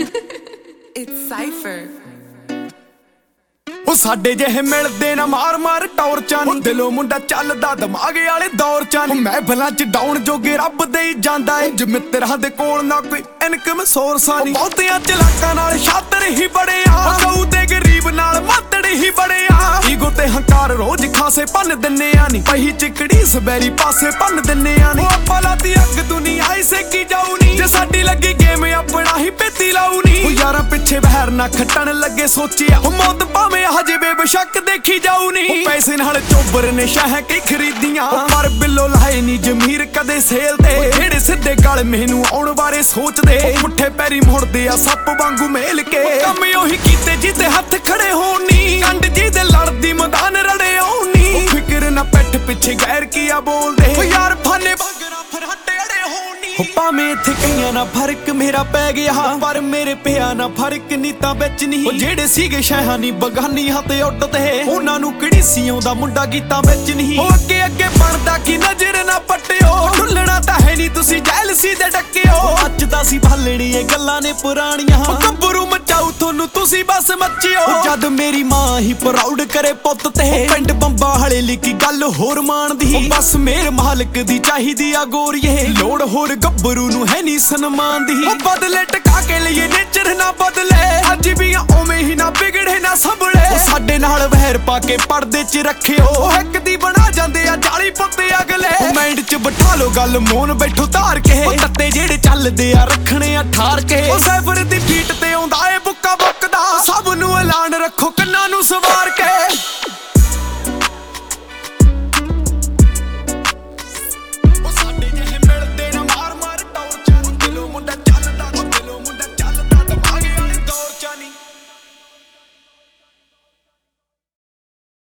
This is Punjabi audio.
It's Cypher. ਉਹ ਸਾਡੇ ਜਿਹੇ ਮਿਲਦੇ ਨਾ ਮਾਰ ਮਾਰ ਟੌਰਚਾਂ ਨੀ ਦਿਲੋਂ ਮੁੰਡਾ ਚੱਲਦਾ ਦਿਮਾਗ ਵਾਲੇ ਦੌਰ ਚ ਨੀ ਮਹਿਫਲਾਂ ਚ ਡਾਉਣ ਜੋਗੇ ਰੱਬ ਦੇ ਹੀ ਜਾਂਦਾ ਏ ਜੇ ਮਿੱਤਰਾਂ ਦੇ ਕੋਲ ਨਾ ਕੋਈ ਇਨਕਮ ਸੋਰਸਾਂ ਨੀ ਬਹੁਤਿਆਂ ਚਲਾਕਾਂ ਨਾਲ ਸ਼ਾਤਰ ਹੀ ਬੜੇ ਆ ਗਊ ਤੇ ਗਰੀਬ ਨਾਲ ਮਾਤੜ ਹੀ ਬੜੇ ਆ ਈਗੋ ਤੇ ਹੰਕਾਰ ਰੋਜ਼ ਖਾਸੇ ਭੰਨ ਦਿੰਨੇ ਆ ਨੀ ਪਹੀ ਚਿਕੜੀ ਸਬੈਰੀ ਪਾਸੇ ਭੰਨ ਦਿੰਨੇ ਆ ਨੀ ਆਪਾਂ ਲਾਤੀ ਅੱਗ ਦੁਨੀਆ ਹੀ ਸੇਕੀ ਜਾਊ ਨੀ ਜੇ ਸਾਡੀ ਲੱਗੀ ਗੇਮ ਆਪਣਾ ਹੀ ਪੇਤੀ ਲਾਊ ਨੀ ਉਹ ਯਾਰਾਂ ਪਿੱਛੇ ਬਹਿਰ ਨਾ ਖੱਟਣ ਲੱਗੇ ਸੋਚਿਆ ਉਹ ਮੌਤ ਭਾਵੇਂ ਹਜੇ ਬੇਸ਼ੱਕ ਦੇਖੀ ਜਾਊ ਨੀ ਉਹ ਪੈਸੇ ਨਾਲ ਚੋਬਰ ਨੇ ਸ਼ਾਹ ਕੇ ਖਰੀਦੀਆਂ ਪਰ ਬਿੱਲੋ ਲਾਏ ਨੀ ਜ਼ਮੀਰ ਕਦੇ ਸੇਲ ਤੇ ਜਿਹੜੇ ਸਿੱਧੇ ਗਲ ਮੈਨੂੰ ਆਉਣ ਬਾਰੇ ਸੋਚਦੇ ਪੁੱਠੇ ਪੈਰੀ ਮੁੜਦੇ ਆ ਸੱਪ ਵਾਂਗੂ ਮੇਲ ਕੇ ਕੰਮ ਉਹੀ ਕੀਤੇ ਜਿਹਦੇ ਹੱਥ ਖੜੇ ਹੋਣ ਨੀ ਕੰਡ ਜਿਹਦੇ ਲੜਦੀ ਮੈਦਾਨ ਰੜੇ ਆਉ ਨੀ ਫਿਕਰ ਨਾ ਪਿੱਠ ਪਿੱਛੇ ਗੈਰ ਕੀਆ ਬੋਲਦੇ ਓ ਯਾਰ ਫਾਨੇ ਬਾਗਰਾ ਫਿਰ ਹੱਟੇ ਅੜੇ ਹੋਣ ਨੀ ਭਾਵੇਂ ਇੱਥੇ ਕਈਆਂ ਨਾਲ ਫਰਕ ਮੇਰਾ ਪੈ ਗਿਆ ਪਰ ਮੇਰੇ ਪਿਆ ਨਾ ਫਰਕ ਨੀ ਤਾਂ ਵਿੱਚ ਨਹੀਂ ਉਹ ਜਿਹੜੇ ਸੀਗੇ ਸ਼ਹਿਹਾਂ ਨੀ ਬਗਾਨੀ ਹੱਥ ਉੱਡਦੇ ਉਹਨਾਂ ਨੂੰ ਕਿਹੜੀ ਸੀ ਆਉਂਦਾ ਮੁੰਡਾ ਗੀਤਾਂ ਵਿੱਚ ਨਹੀਂ ਉਹ ਅੱਗੇ ਅੱਗੇ ਬਣਦਾ ਕੀ ਨਜ਼ਰ ਨਾ ਪੱਟਿਓ ਢੁੱਲਣਾ ਤਾਂ ਹੈ ਨਹੀਂ ਤੁਸੀਂ ਜੈਲਸੀ ਦੇ ਡੱਕਿਓ ਅੱਜ ਤਾਂ ਸੀ ਭਾਲਣੀ ਇਹ ਗੱਲਾਂ ਨੇ ਪੁਰਾਣੀਆਂ ਗੱਭਰੂ ਮਚਾਉ ਤੁਹਾਨੂੰ ਤੁਸੀਂ ਬਸ ਮੱਚਿਓ ਜਦ ਮੇਰੀ ਮਾਂ ਹੀ ਪ੍ਰਾਊਡ ਕਰੇ ਪੁੱਤ ਤੇ ਪਿੰਡ ਬੰਬਾ ਹਲੇ ਲਿਖੀ ਗੱਲ ਹੋਰ ਮਾਣਦੀ ਬਸ ਮੇਰ ਮਾਲਕ ਦੀ ਚਾਹੀਦੀ ਆ ਗੋਰੀਏ ਲੋੜ ਹੋਰ ਗੱਭਰੂ ਨੂੰ ਹੈ ਨਹੀਂ ਸਨਮਾਨ ਦੀ ਉਹ ਬਦਲੇ ਟਕਾ ਕੇ ਲਈਏ ਨੇਚਰ ਨਾ ਬਦਲੇ ਅੱਜ ਵੀ ਉਵੇਂ ਹੀ ਨਾ ਵਿਗੜੇ ਨਾ ਸੰਭਲੇ ਸਾਡੇ ਨਾਲ ਵਹਿਰ ਪਾ ਕੇ ਪਰਦੇ 'ਚ ਰੱਖਿਓ ਇੱਕ ਦੀ ਬਣਾ ਜਾਂਦੇ ਆ ਜਾਲੀ ਪੁੱਤੇ ਅਗਲੇ ਮਾਈਂਡ 'ਚ ਬਿਠਾ ਲੋ ਗੱਲ ਮੋਨ ਬੈਠੋ ਧਾਰ ਕੇ ਉਹ ਤੱਤੇ ਜਿਹੜੇ ਚੱਲਦੇ ਆ ਰੱਖਣੇ ਆ ਠਾਰ ਕੇ ਉਹ ਸਾਈਫਰ ਦੀ ਬੀਟ ਤੇ ਆਉਂਦਾ ਏ ਬੁੱਕਾ ਬੁੱਕਦਾ ਸਭ ਨੂੰ ਐਲਾਨ ਰੱਖੋ ਕੰਨਾਂ ਨੂੰ ਸਵਾਰ ਕੇ